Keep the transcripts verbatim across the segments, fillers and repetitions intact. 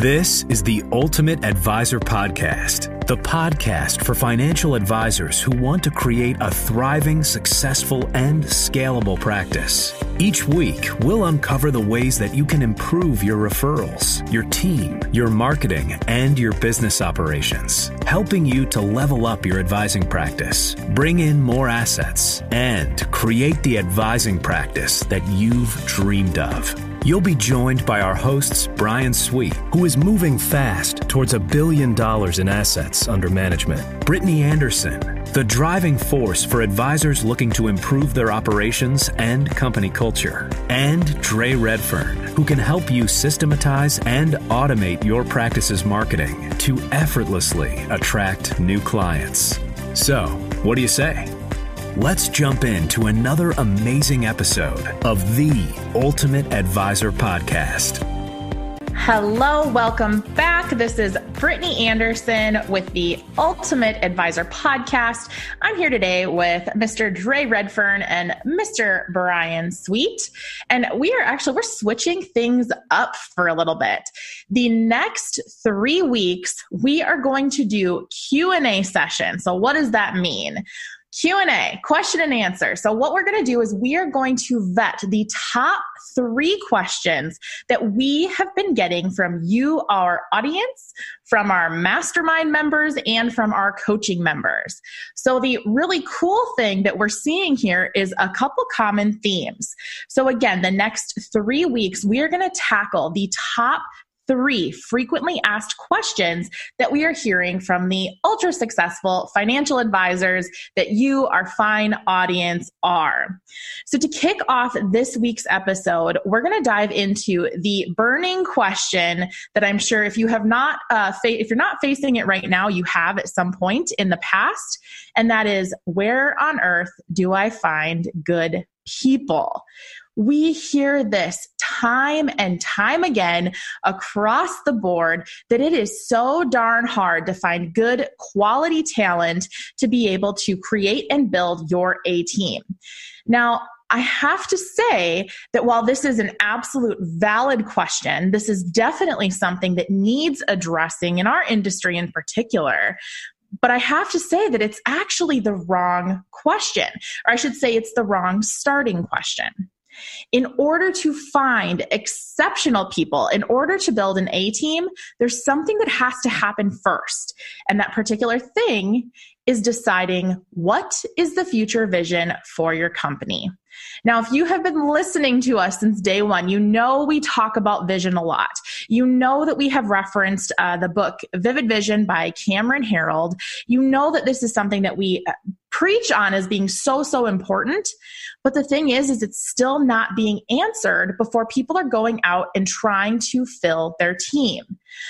This is the Ultimate Advisor Podcast, the podcast for financial advisors who want to create a thriving, successful, and scalable practice. Each week, we'll uncover the ways that you can improve your referrals, your team, your marketing, and your business operations, helping you to level up your advising practice, bring in more assets, and create the advising practice that you've dreamed of. You'll be joined by our hosts, Brian Sweet, who is moving fast towards a billion dollars in assets under management, Brittany Anderson, the driving force for advisors looking to improve their operations and company culture, and Dre Redfern, who can help you systematize and automate your practice's marketing to effortlessly attract new clients. So, what do you say? Let's jump into another amazing episode of the Ultimate Advisor Podcast. Hello, welcome back. This is Brittany Anderson with the Ultimate Advisor Podcast. I'm here today with Mister Dre Redfern and Mister Brian Sweet. And we are actually, we're switching things up for a little bit. The next three weeks, we are going to do Q and A session. So what does that mean? Q and A, question and answer. So what we're going to do is we are going to vet the top three questions that we have been getting from you, our audience, from our mastermind members, and from our coaching members. So the really cool thing that we're seeing here is a couple common themes. So again, the next three weeks, we are going to tackle the top three frequently asked questions that we are hearing from the ultra successful financial advisors that you, our fine audience, are. So to kick off this week's episode, we're going to dive into the burning question that I'm sure if you have not, uh, fa- if you're not facing it right now, you have at some point in the past, and that is, where on earth do I find good people? We hear this time and time again across the board that it is so darn hard to find good quality talent to be able to create and build your A team. Now, I have to say that while this is an absolute valid question, this is definitely something that needs addressing in our industry in particular. But I have to say that it's actually the wrong question, or I should say it's the wrong starting question. In order to find exceptional people, in order to build an A team, there's something that has to happen first. And that particular thing is deciding what is the future vision for your company. Now, if you have been listening to us since day one, you know we talk about vision a lot. You know that we have referenced uh, the book Vivid Vision by Cameron Herold. You know that this is something that we preach on as being so, so important. But the thing is, is it's still not being answered before people are going out and trying to fill their team.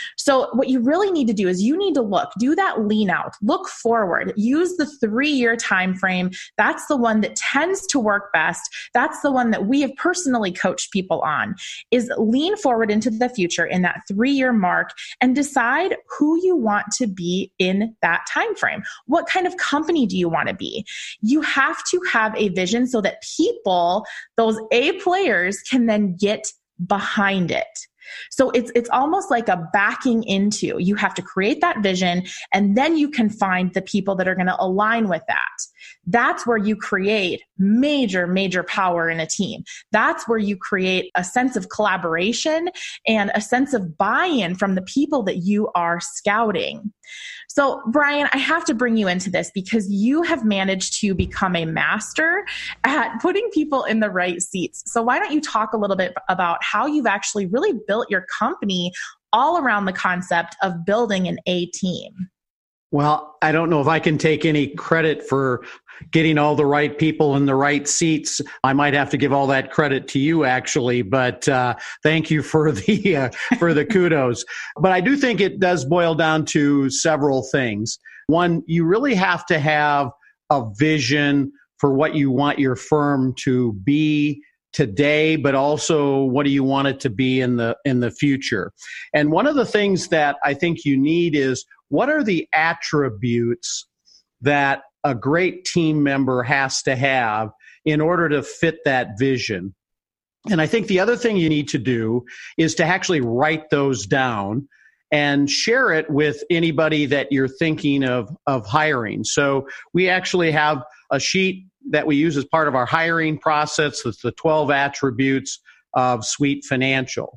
So what you really need to do is you need to look, do that lean out, look forward, use the three-year time frame. That's the one that tends to work best. That's the one that we have personally coached people on, is lean forward into the future in that three-year mark and decide who you want to be in that time frame. What kind of company do you want to be? You have to have a vision so that people, those A players, can then get behind it. So it's it's almost like a backing into. You have to create that vision, and then you can find the people that are going to align with that. That's where you create major, major power in a team. That's where you create a sense of collaboration and a sense of buy-in from the people that you are scouting. So, Brian, I have to bring you into this because you have managed to become a master at putting people in the right seats. So why don't you talk a little bit about how you've actually really built your company all around the concept of building an A team? Well, I don't know if I can take any credit for getting all the right people in the right seats. I might have to give all that credit to you, actually, but uh, thank you for the uh, for the kudos. But I do think it does boil down to several things. One, you really have to have a vision for what you want your firm to be today, but also what do you want it to be in the in the future. And one of the things that I think you need is, what are the attributes that a great team member has to have in order to fit that vision? And I think the other thing you need to do is to actually write those down and share it with anybody that you're thinking of, of hiring. So we actually have a sheet that we use as part of our hiring process. It's the twelve attributes of Sweet Financial.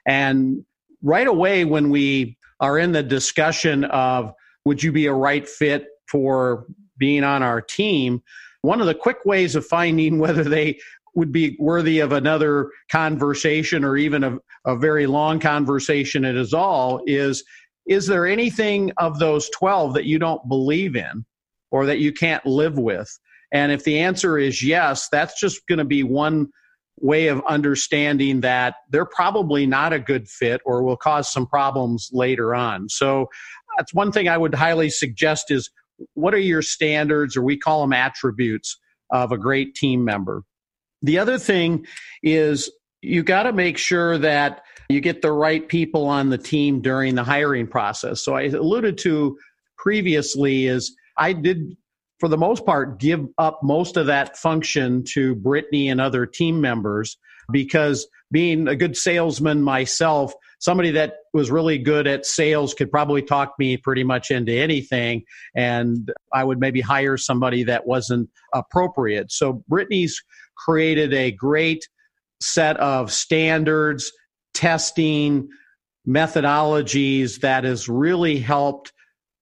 And right away, when we are in the discussion of, would you be a right fit for being on our team, one of the quick ways of finding whether they would be worthy of another conversation or even a, a very long conversation at all is, is there anything of those twelve that you don't believe in or that you can't live with? And if the answer is yes, that's just going to be one way of understanding that they're probably not a good fit or will cause some problems later on. So that's one thing I would highly suggest is, what are your standards, or we call them attributes, of a great team member? The other thing is you got to make sure that you get the right people on the team during the hiring process. So I alluded to previously is I did, for the most part, give up most of that function to Brittany and other team members, because being a good salesman myself, somebody that was really good at sales could probably talk me pretty much into anything, and I would maybe hire somebody that wasn't appropriate. So Brittany's created a great set of standards, testing, methodologies that has really helped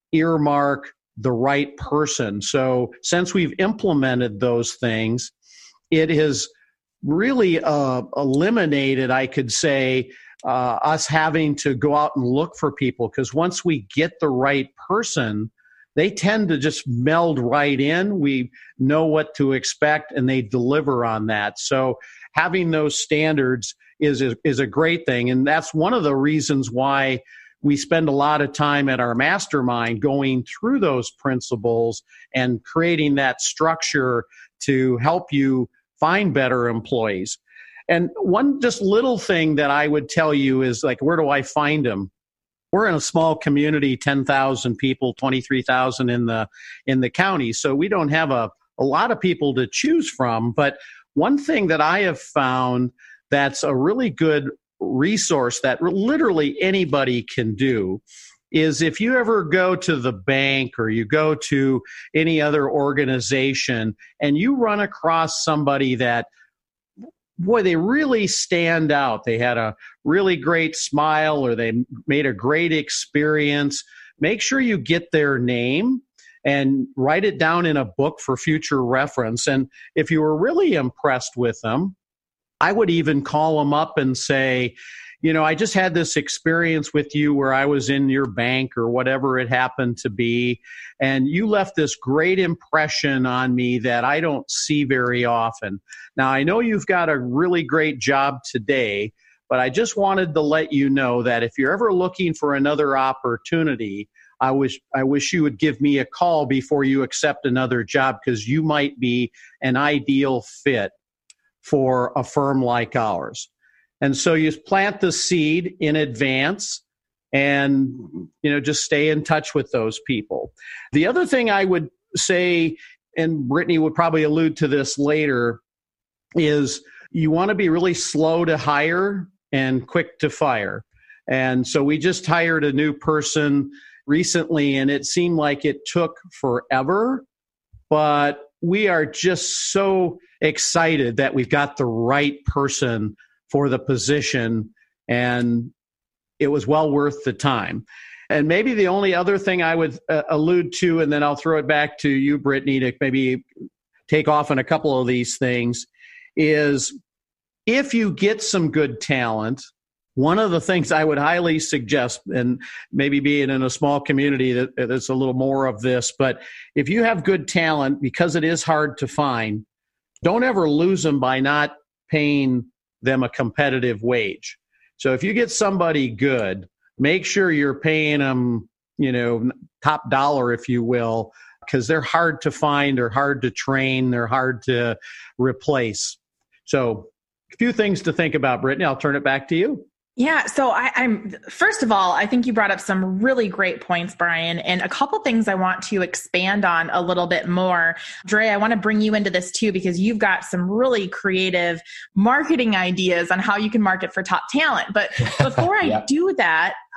earmark the right person. So since we've implemented those things, it has really uh, eliminated, I could say, uh, us having to go out and look for people, because once we get the right person, they tend to just meld right in. We know what to expect, and they deliver on that. So having those standards is a, is a great thing, and that's one of the reasons why we spend a lot of time at our mastermind going through those principles and creating that structure to help you find better employees. And one just little thing that I would tell you is, like, where do I find them? We're in a small community, ten thousand people, twenty-three thousand in the in the county. So we don't have a, a lot of people to choose from. But one thing that I have found that's a really good resource that literally anybody can do is, if you ever go to the bank or you go to any other organization and you run across somebody that, boy, they really stand out. They had a really great smile, or they made a great experience. Make sure you get their name and write it down in a book for future reference. And if you were really impressed with them, I would even call them up and say, you know, I just had this experience with you where I was in your bank or whatever it happened to be, and you left this great impression on me that I don't see very often. Now, I know you've got a really great job today, but I just wanted to let you know that if you're ever looking for another opportunity, I wish I wish you would give me a call before you accept another job, because you might be an ideal fit for a firm like ours. And so you plant the seed in advance and, you know, just stay in touch with those people. The other thing I would say, and Brittany would probably allude to this later, is you want to be really slow to hire and quick to fire. And so we just hired a new person recently, and it seemed like it took forever, but we are just so excited that we've got the right person for the position, and it was well worth the time. And maybe the only other thing I would uh, allude to, and then I'll throw it back to you, Brittany, to maybe take off on a couple of these things, is if you get some good talent, one of the things I would highly suggest, and maybe being in a small community that there's a little more of this, but if you have good talent, because it is hard to find, don't ever lose them by not paying them a competitive wage. So if you get somebody good, make sure you're paying them, you know, top dollar, if you will, because they're hard to find, they're hard to train, they're hard to replace. So a few things to think about, Brittany. I'll turn it back to you. Yeah. So I, I'm, first of all, I think you brought up some really great points, Brian, and a couple things I want to expand on a little bit more. Dre, I want to bring you into this too, because you've got some really creative marketing ideas on how you can market for top talent. But before I yep. do that,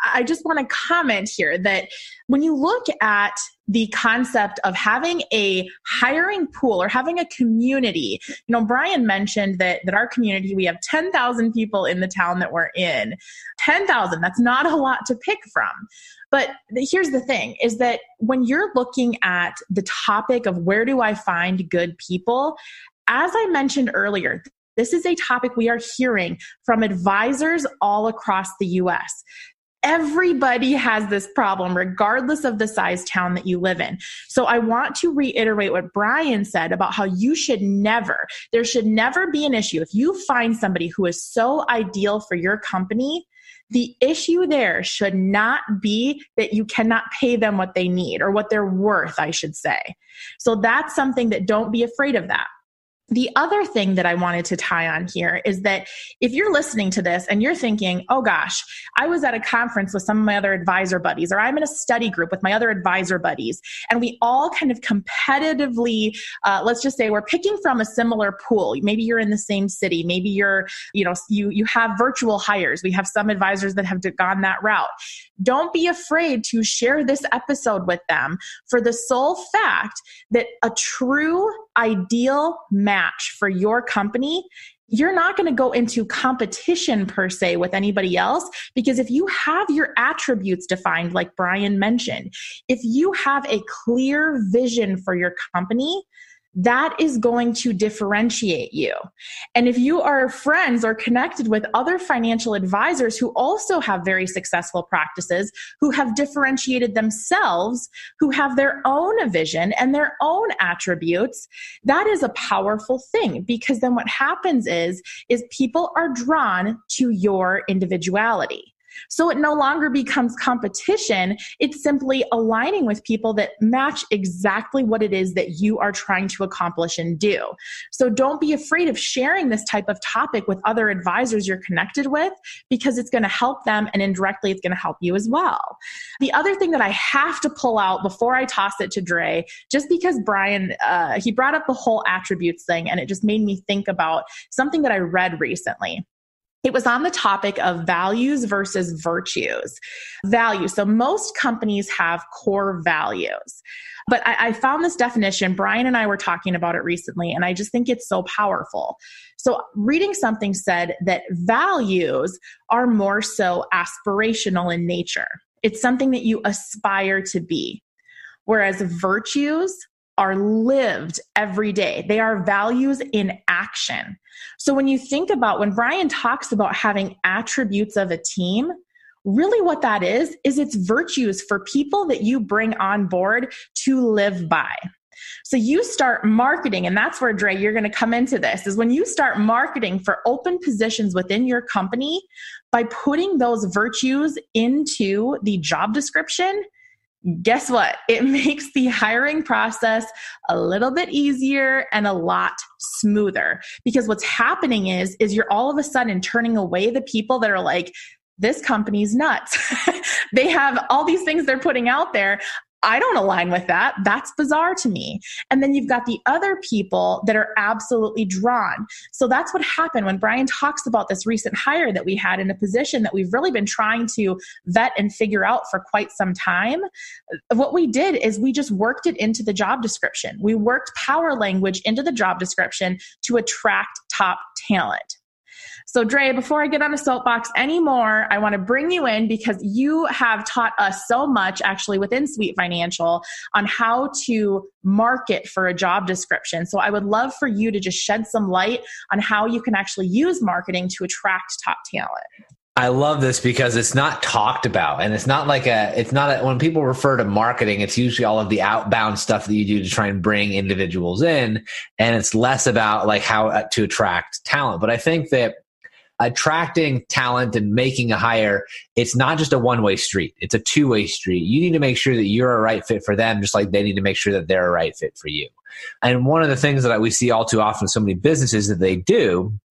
I just want to comment here that when you look at the concept of having a hiring pool or having a community, you know, Brian mentioned that, that our community, we have ten thousand people in the town that we're in. ten thousand, that's not a lot to pick from. But here's the thing, is that when you're looking at the topic of where do I find good people, as I mentioned earlier, this is a topic we are hearing from advisors all across the U S. Everybody has this problem, regardless of the size town that you live in. So I want to reiterate what Brian said about how you should never, there should never be an issue. If you find somebody who is so ideal for your company, the issue there should not be that you cannot pay them what they need or what they're worth, I should say. So that's something that don't be afraid of that. The other thing that I wanted to tie on here is that if you're listening to this and you're thinking, oh gosh, I was at a conference with some of my other advisor buddies, or I'm in a study group with my other advisor buddies, and we all kind of competitively, uh, let's just say we're picking from a similar pool. Maybe you're in the same city. Maybe you're, you know, you, you have virtual hires. We have some advisors that have gone that route. Don't be afraid to share this episode with them for the sole fact that a true ideal match for your company, you're not going to go into competition per se with anybody else, because if you have your attributes defined, like Brian mentioned, if you have a clear vision for your company, that is going to differentiate you. And if you are friends or connected with other financial advisors who also have very successful practices, who have differentiated themselves, who have their own vision and their own attributes, that is a powerful thing, because then what happens is, is people are drawn to your individuality. So it no longer becomes competition. It's simply aligning with people that match exactly what it is that you are trying to accomplish and do. So don't be afraid of sharing this type of topic with other advisors you're connected with, because it's going to help them, and indirectly it's going to help you as well. The other thing that I have to pull out before I toss it to Dre, just because Brian, uh, he brought up the whole attributes thing, and it just made me think about something that I read recently. It was on the topic of values versus virtues. Values. So most companies have core values. But I, I found this definition. Brian and I were talking about it recently, and I just think it's so powerful. So reading something said that values are more so aspirational in nature. It's something that you aspire to be. Whereas virtues are lived every day. They are values in action. So when you think about, when Brian talks about having attributes of a team, really what that is, is it's virtues for people that you bring on board to live by. So you start marketing, and that's where, Dre, you're going to come into this, is when you start marketing for open positions within your company by putting those virtues into the job description. Guess what? It makes the hiring process a little bit easier and a lot smoother, because what's happening is, is you're all of a sudden turning away the people that are like, this company's nuts. They have all these things they're putting out there. I don't align with that. That's bizarre to me. And then you've got the other people that are absolutely drawn. So that's what happened when Brian talks about this recent hire that we had in a position that we've really been trying to vet and figure out for quite some time. What we did is we just worked it into the job description. We worked power language into the job description to attract top talent. So Dre, before I get on a soapbox anymore, I want to bring you in because you have taught us so much actually within Sweet Financial on how to market for a job description. So I would love for you to just shed some light on how you can actually use marketing to attract top talent. I love this because it's not talked about, and it's not like a, it's not a, when people refer to marketing, it's usually all of the outbound stuff that you do to try and bring individuals in. And it's less about like how to attract talent. But I think that attracting talent and making a hire, it's not just a one-way street. It's a two-way street. You need to make sure that you're a right fit for them, just like they need to make sure that they're a right fit for you. And one of the things that we see all too often in so many businesses that they do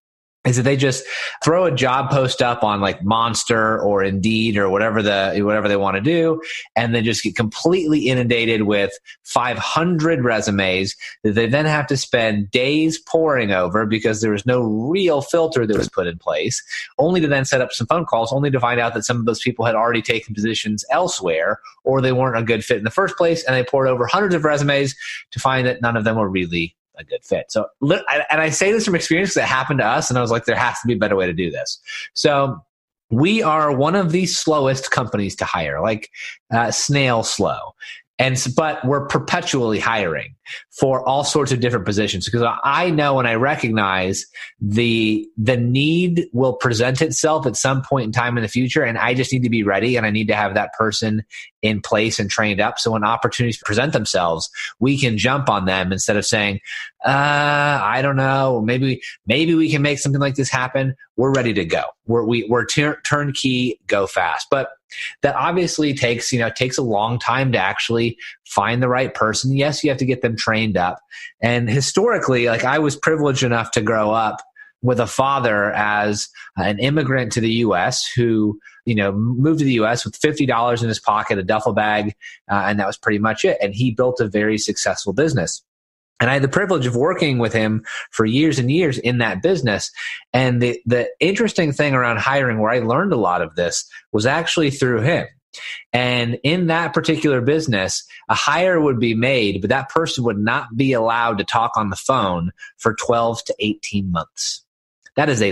is that they just throw a job post up on like Monster or Indeed or whatever the whatever they want to do, and then just get completely inundated with five hundred resumes that they then have to spend days poring over because there was no real filter that was put in place, only to then set up some phone calls, only to find out that some of those people had already taken positions elsewhere, or they weren't a good fit in the first place, and they poured over hundreds of resumes to find that none of them were really a good fit. So, and I say this from experience because it happened to us, and I was like, there has to be a better way to do this. So we are one of the slowest companies to hire, like uh, snail slow. And but we're perpetually hiring for all sorts of different positions, because I know and I recognize the the need will present itself at some point in time in the future, and I just need to be ready, and I need to have that person in place and trained up, so when opportunities present themselves, we can jump on them instead of saying, uh, I don't know, maybe maybe we can make something like this happen. We're ready to go. We're we, we're tur- turnkey, go fast. But that obviously takes, you know, takes a long time to actually find the right person. Yes, you have to get them trained up. And historically, like I was privileged enough to grow up with a father as an immigrant to the U S who, you know, moved to the U S with fifty dollars in his pocket, a duffel bag, uh, and that was pretty much it. And he built a very successful business. And I had the privilege of working with him for years and years in that business. And the, the interesting thing around hiring, where I learned a lot of this, was actually through him. And in that particular business, a hire would be made, but that person would not be allowed to talk on the phone for twelve to eighteen months. That is a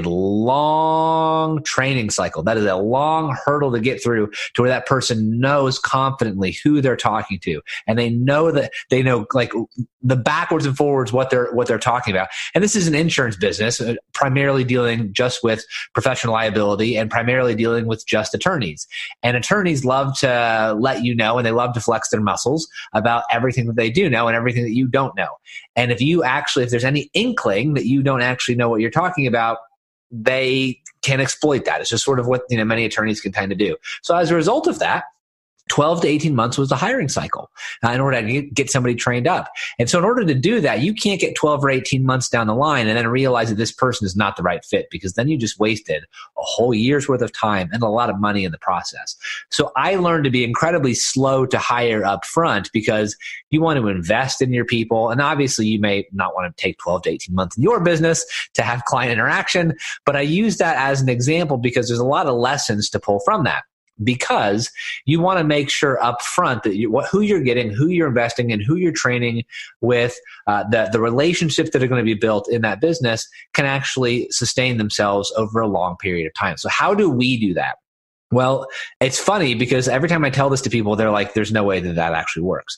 long training cycle. That is a long hurdle to get through to where that person knows confidently who they're talking to. And they know that they know like the backwards and forwards what they're, what they're talking about. And this is an insurance business, uh, primarily dealing just with professional liability and primarily dealing with just attorneys. And attorneys love to let you know, and they love to flex their muscles about everything that they do know and everything that you don't know. And if you actually, if there's any inkling that you don't actually know what you're talking about, they can exploit that. It's just sort of what, you know, many attorneys can tend to do. So as a result of that, twelve to eighteen months was the hiring cycle uh, in order to get somebody trained up. And so in order to do that, you can't get twelve or eighteen months down the line and then realize that this person is not the right fit, because then you just wasted a whole year's worth of time and a lot of money in the process. So I learned to be incredibly slow to hire up front, because you want to invest in your people. And obviously you may not want to take twelve to eighteen months in your business to have client interaction. But I use that as an example because there's a lot of lessons to pull from that. Because you want to make sure up front that you, what, who you're getting, who you're investing in, who you're training with, uh, the, the relationships that are going to be built in that business can actually sustain themselves over a long period of time. So how do we do that? Well, it's funny because every time I tell this to people, they're like, there's no way that that actually works.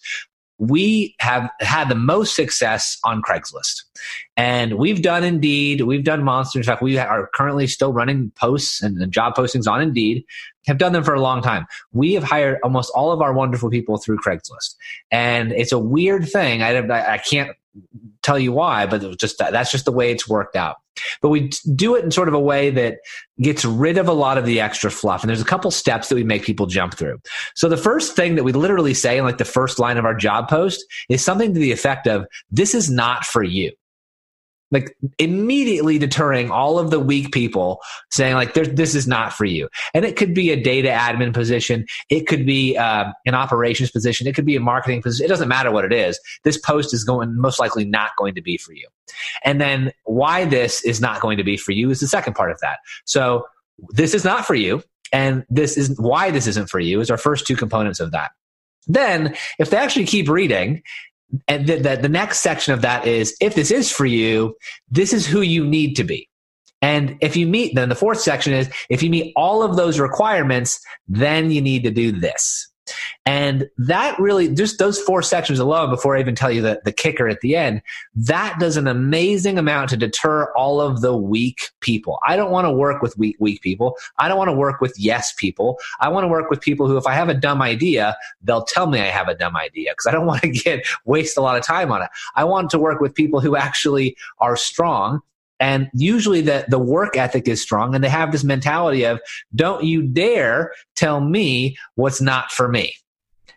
We have had the most success on Craigslist, and we've done Indeed, we've done Monster. In fact, we are currently still running posts and, and job postings on Indeed, have done them for a long time. We have hired almost all of our wonderful people through Craigslist, and it's a weird thing. I, I can't tell you why, but it was just that's just the way it's worked out. But we do it in sort of a way that gets rid of a lot of the extra fluff. And there's a couple steps that we make people jump through. So the first thing that we literally say in like the first line of our job post is something to the effect of, this is not for you. Like immediately deterring all of the weak people, saying like, this is not for you. And it could be a data admin position. It could be uh, an operations position. It could be a marketing position. It doesn't matter what it is. This post is going most likely not going to be for you. And then why this is not going to be for you is the second part of that. So this is not for you. And this is why this isn't for you is our first two components of that. Then if they actually keep reading, and the, the, the next section of that is, if this is for you, this is who you need to be. And if you meet, then the fourth section is, if you meet all of those requirements, then you need to do this. And that really, just those four sections alone, before I even tell you the, the kicker at the end, that does an amazing amount to deter all of the weak people. I don't want to work with weak, weak people. I don't want to work with yes people. I want to work with people who, if I have a dumb idea, they'll tell me I have a dumb idea, because I don't want to get waste a lot of time on it. I want to work with people who actually are strong. And usually the, the work ethic is strong, and they have this mentality of, don't you dare tell me what's not for me.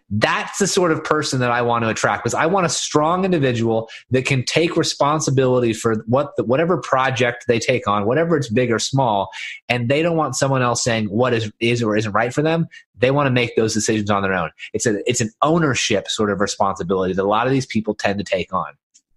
That's the sort of person that I want to attract, because I want a strong individual that can take responsibility for what the, whatever project they take on, whatever it's big or small, and they don't want someone else saying what is is or isn't right for them. They want to make those decisions on their own. It's a it's an ownership sort of responsibility that a lot of these people tend to take on.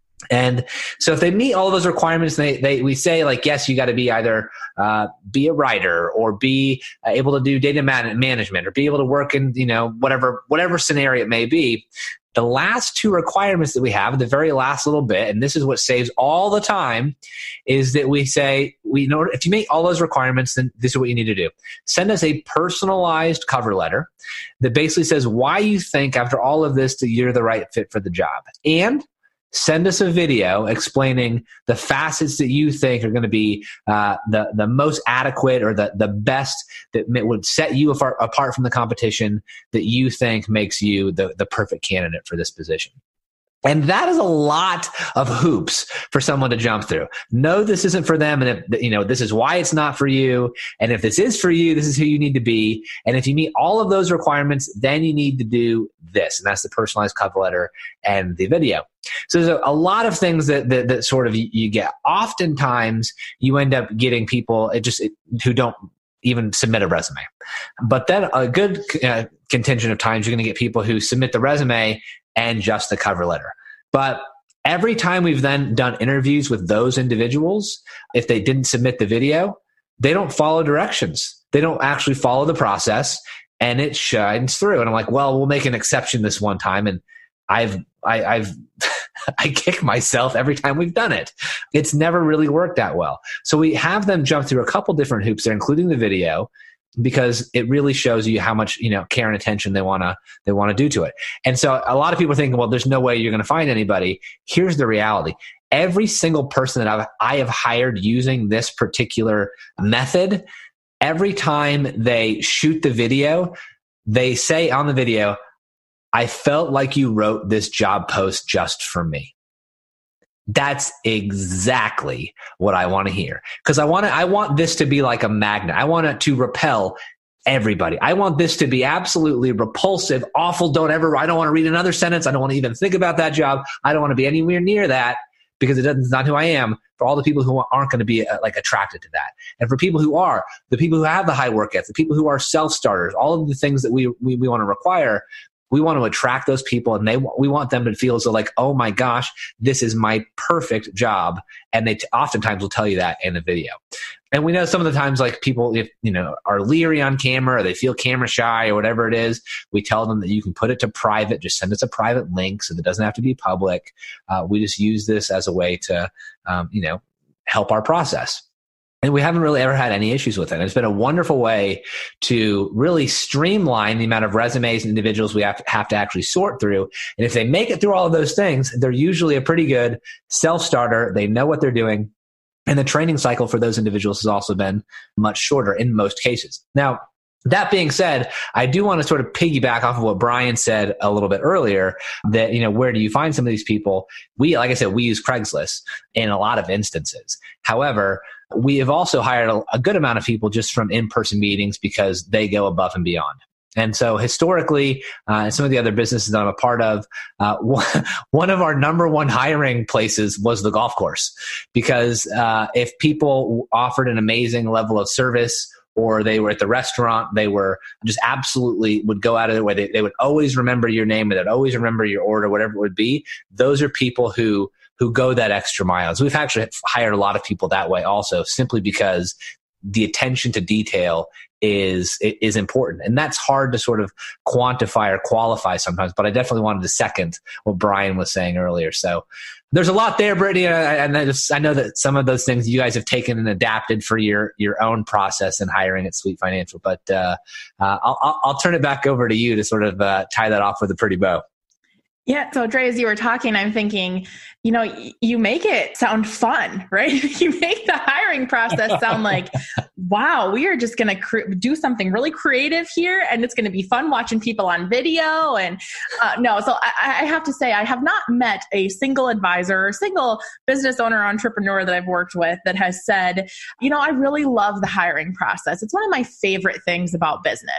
And so if they meet all of those requirements, they, they we say like, yes, you got to be either uh, be a writer or be uh, able to do data man- management or be able to work in, you know, whatever, whatever scenario it may be. The last two requirements that we have, the very last little bit, and this is what saves all the time, is that we say, we know if you meet all those requirements, then this is what you need to do. Send us a personalized cover letter that basically says why you think after all of this that you're the right fit for the job. And send us a video explaining the facets that you think are going to be uh, the, the most adequate or the, the best that would set you apart, apart from the competition that you think makes you the, the perfect candidate for this position. And that is a lot of hoops for someone to jump through. No, this isn't for them. And if, you know, this is why it's not for you. And if this is for you, this is who you need to be. And if you meet all of those requirements, then you need to do this. And that's the personalized cover letter and the video. So there's a, a lot of things that, that, that sort of you, you get. Oftentimes you end up getting people it just it, who don't even submit a resume. But then a good uh, contingent of times you're going to get people who submit the resume and just the cover letter. But every time we've then done interviews with those individuals, if they didn't submit the video, they don't follow directions. They don't actually follow the process, and it shines through. And I'm like, well, we'll make an exception this one time. And I've, I, I've, I kick myself every time we've done it. It's never really worked that well. So we have them jump through a couple different hoops there, including the video, because it really shows you how much, you know, care and attention they want to, they want to do to it. And so a lot of people are thinking, well, there's no way you're going to find anybody. Here's the reality. Every single person that I've, I have hired using this particular method, every time they shoot the video, they say on the video, I felt like you wrote this job post just for me. That's exactly what I want to hear. Because I want to, I want this to be like a magnet. I want it to repel everybody. I want this to be absolutely repulsive, awful. Don't ever, I don't want to read another sentence. I don't want to even think about that job. I don't want to be anywhere near that because it doesn't, it's not who I am. For all the people who aren't going to be uh, like attracted to that. And for people who are, the people who have the high work ethic, the people who are self-starters, all of the things that we, we, we want to require, we want to attract those people, and they we want them to feel so like, oh my gosh, this is my perfect job. And they t- oftentimes will tell you that in the video. And we know some of the times, like people, if you know, are leery on camera or they feel camera shy or whatever it is, we tell them that you can put it to private. Just send us a private link so that it doesn't have to be public. Uh, we just use this as a way to, um, you know, help our process. And we haven't really ever had any issues with it. It's been a wonderful way to really streamline the amount of resumes and individuals we have to, have to actually sort through. And if they make it through all of those things, they're usually a pretty good self-starter. They know what they're doing. And the training cycle for those individuals has also been much shorter in most cases. Now, that being said, I do want to sort of piggyback off of what Brian said a little bit earlier that, you know, where do you find some of these people? We, like I said, we use Craigslist in a lot of instances. However, we have also hired a, a good amount of people just from in-person meetings because they go above and beyond. And so historically, uh, and some of the other businesses that I'm a part of, uh, one of our number one hiring places was the golf course. Because uh, if people offered an amazing level of service, or they were at the restaurant, they were just absolutely would go out of their way. They, they would always remember your name, and they'd always remember your order, whatever it would be. Those are people who who go that extra mile. So we've actually hired a lot of people that way also, simply because the attention to detail is is important. And that's hard to sort of quantify or qualify sometimes, but I definitely wanted to second what Brian was saying earlier. So there's a lot there, Brittany, and I, just, I know that some of those things you guys have taken and adapted for your your own process and hiring at Sweet Financial. But uh, uh, I'll, I'll turn it back over to you to sort of uh, tie that off with a pretty bow. Yeah. So Dre, as you were talking, I'm thinking, you know, you make it sound fun, right? You make the hiring process sound like, wow, we are just going to cre- do something really creative here. And it's going to be fun watching people on video. And uh, no, so I, I have to say, I have not met a single advisor or single business owner or entrepreneur that I've worked with that has said, you know, I really love the hiring process. It's one of my favorite things about business.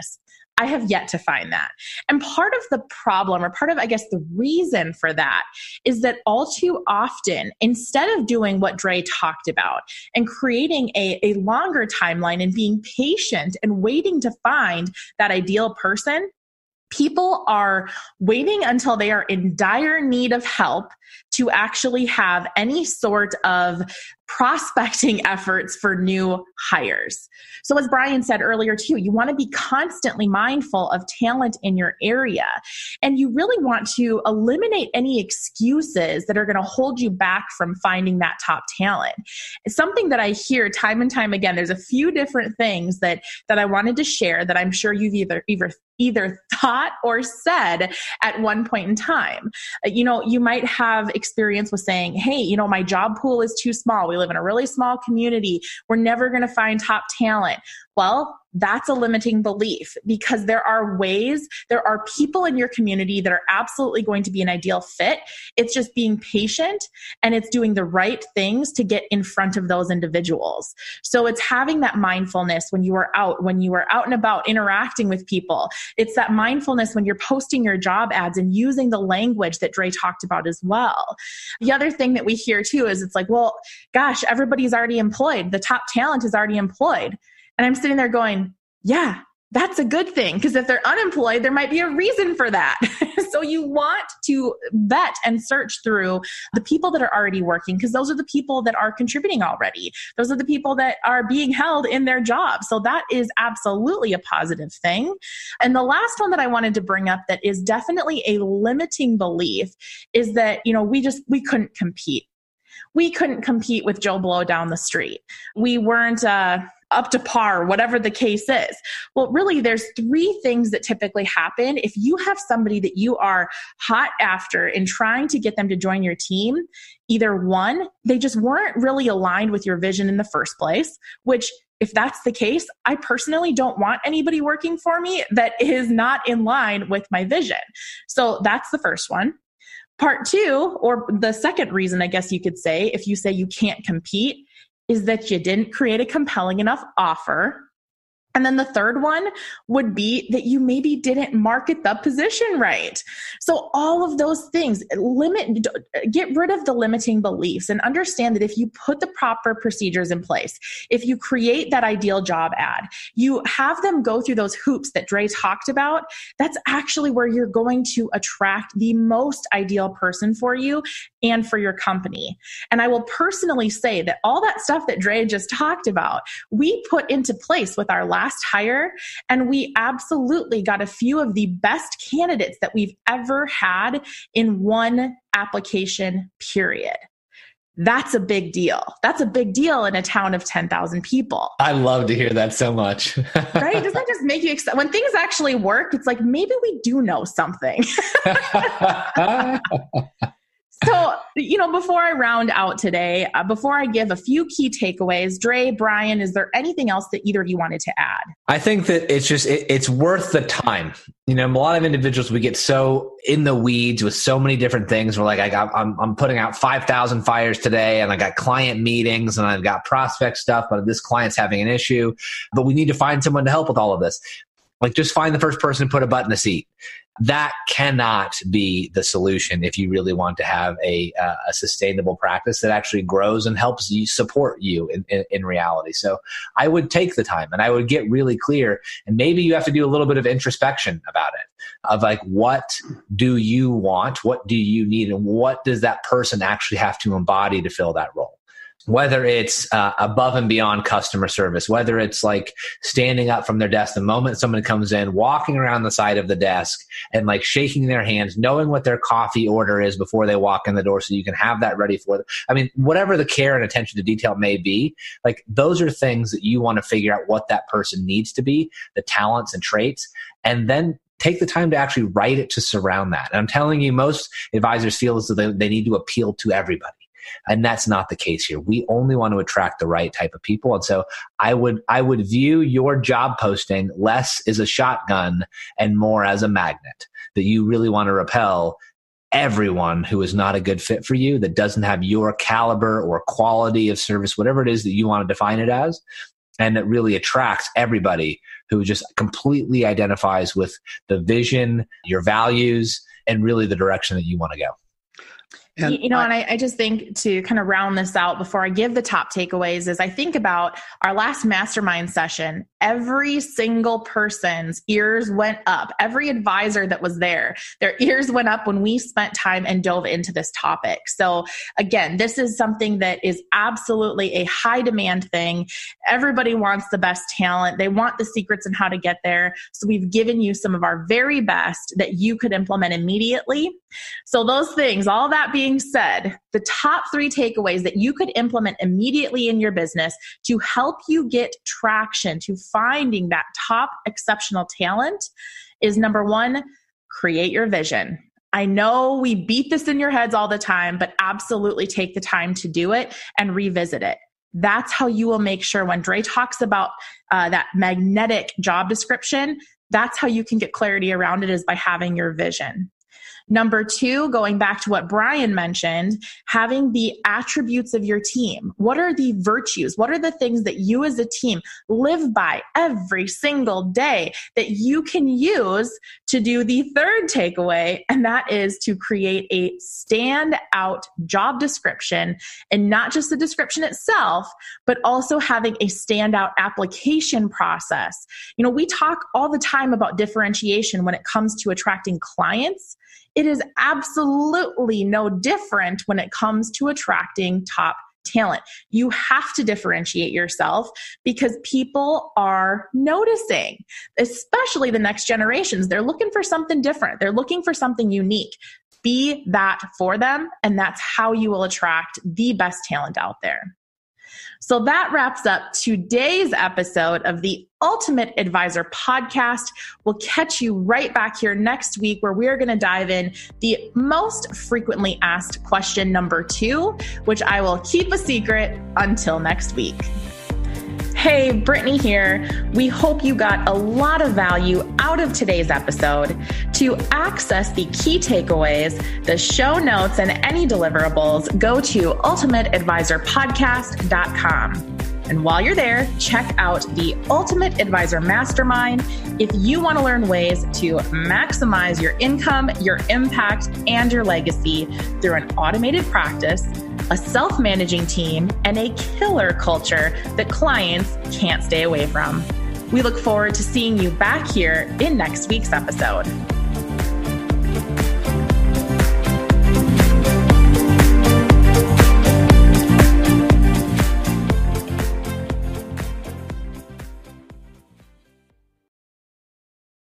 I have yet to find that. And part of the problem, or part of, I guess, the reason for that is that all too often, instead of doing what Dre talked about and creating a, a longer timeline and being patient and waiting to find that ideal person, people are waiting until they are in dire need of help to actually have any sort of prospecting efforts for new hires. So as Brian said earlier too, you want to be constantly mindful of talent in your area. And you really want to eliminate any excuses that are going to hold you back from finding that top talent. It's something that I hear time and time again. There's a few different things that, that I wanted to share that I'm sure you've either, either, either thought or said at one point in time. You know, you might have experience with saying, hey, you know, my job pool is too small. We live in a really small community. We're never going to find top talent. Well, that's a limiting belief, because there are ways, there are people in your community that are absolutely going to be an ideal fit. It's just being patient and it's doing the right things to get in front of those individuals. So it's having that mindfulness when you are out, when you are out and about interacting with people. It's that mindfulness when you're posting your job ads and using the language that Dre talked about as well. The other thing that we hear too is it's like, well, gosh, everybody's already employed. The top talent is already employed. And I'm sitting there going, yeah, that's a good thing, because if they're unemployed, there might be a reason for that. So you want to vet and search through the people that are already working, because those are the people that are contributing already. Those are the people that are being held in their jobs. So that is absolutely a positive thing. And the last one that I wanted to bring up that is definitely a limiting belief is that, you know, we just, we couldn't compete. We couldn't compete with Joe Blow down the street. We weren't, uh, up to par, whatever the case is. Well, really, there's three things that typically happen. If you have somebody that you are hot after and trying to get them to join your team, either one, they just weren't really aligned with your vision in the first place, which if that's the case, I personally don't want anybody working for me that is not in line with my vision. So that's the first one. Part two, or the second reason, I guess you could say, if you say you can't compete, is that you didn't create a compelling enough offer. And then the third one would be that you maybe didn't market the position right. So all of those things, limit, get rid of the limiting beliefs and understand that if you put the proper procedures in place, if you create that ideal job ad, you have them go through those hoops that Dre talked about, that's actually where you're going to attract the most ideal person for you and for your company. And I will personally say that all that stuff that Dre just talked about, we put into place with our last last hire, and we absolutely got a few of the best candidates that we've ever had in one application period. That's a big deal. That's a big deal in a town of ten thousand people. I love to hear that so much. Right? Doesn't that just make you excited? When things actually work, it's like, maybe we do know something. So, you know, before I round out today, uh, before I give a few key takeaways, Dre, Brian, is there anything else that either of you wanted to add? I think that it's just, it, it's worth the time. You know, a lot of individuals, we get so in the weeds with so many different things. We're like, I got, I'm, I'm putting out five thousand fires today, and I got client meetings and I've got prospect stuff, but this client's having an issue, but we need to find someone to help with all of this. Like, just find the first person to put a butt in the seat. That cannot be the solution if you really want to have a, uh, a sustainable practice that actually grows and helps you support you in, in, in reality. So I would take the time and I would get really clear. And maybe you have to do a little bit of introspection about it, of like, what do you want? What do you need? And what does that person actually have to embody to fill that role? Whether it's uh, above and beyond customer service, whether it's like standing up from their desk the moment someone comes in, walking around the side of the desk and like shaking their hands, knowing what their coffee order is before they walk in the door so you can have that ready for them. I mean, whatever the care and attention to detail may be, like those are things that you want to figure out what that person needs to be, the talents and traits, and then take the time to actually write it to surround that. And I'm telling you, most advisors feel as though they, they need to appeal to everybody. And that's not the case here. We only want to attract the right type of people. And so I would I would view your job posting less as a shotgun and more as a magnet, that you really want to repel everyone who is not a good fit for you, that doesn't have your caliber or quality of service, whatever it is that you want to define it as. And it really attracts everybody who just completely identifies with the vision, your values, and really the direction that you want to go. And you know, I, and I, I just think to kind of round this out before I give the top takeaways is I think about our last mastermind session. Every single person's ears went up. Every advisor that was there, their ears went up when we spent time and dove into this topic. So again, this is something that is absolutely a high demand thing. Everybody wants the best talent. They want the secrets on how to get there. So we've given you some of our very best that you could implement immediately. So those things, all that being said, the top three takeaways that you could implement immediately in your business to help you get traction to finding that top exceptional talent is number one, create your vision. I know we beat this in your heads all the time, but absolutely take the time to do it and revisit it. That's how you will make sure when Dre talks about uh, that magnetic job description, that's how you can get clarity around it is by having your vision. Number two, going back to what Brian mentioned, having the attributes of your team. What are the virtues? What are the things that you as a team live by every single day that you can use to do the third takeaway? And that is to create a standout job description, and not just the description itself, but also having a standout application process. You know, we talk all the time about differentiation when it comes to attracting clients. It is absolutely no different when it comes to attracting top talent. You have to differentiate yourself because people are noticing, especially the next generations. They're looking for something different. They're looking for something unique. Be that for them, and that's how you will attract the best talent out there. So that wraps up today's episode of the Ultimate Advisor Podcast. We'll catch you right back here next week where we're going to dive in the most frequently asked question number two, which I will keep a secret until next week. Hey, Brittany here. We hope you got a lot of value out of today's episode. To access the key takeaways, the show notes, and any deliverables, go to ultimate advisor podcast dot com. And while you're there, check out the Ultimate Advisor Mastermind if you want to learn ways to maximize your income, your impact, and your legacy through an automated practice, a self-managing team, and a killer culture that clients can't stay away from. We look forward to seeing you back here in next week's episode.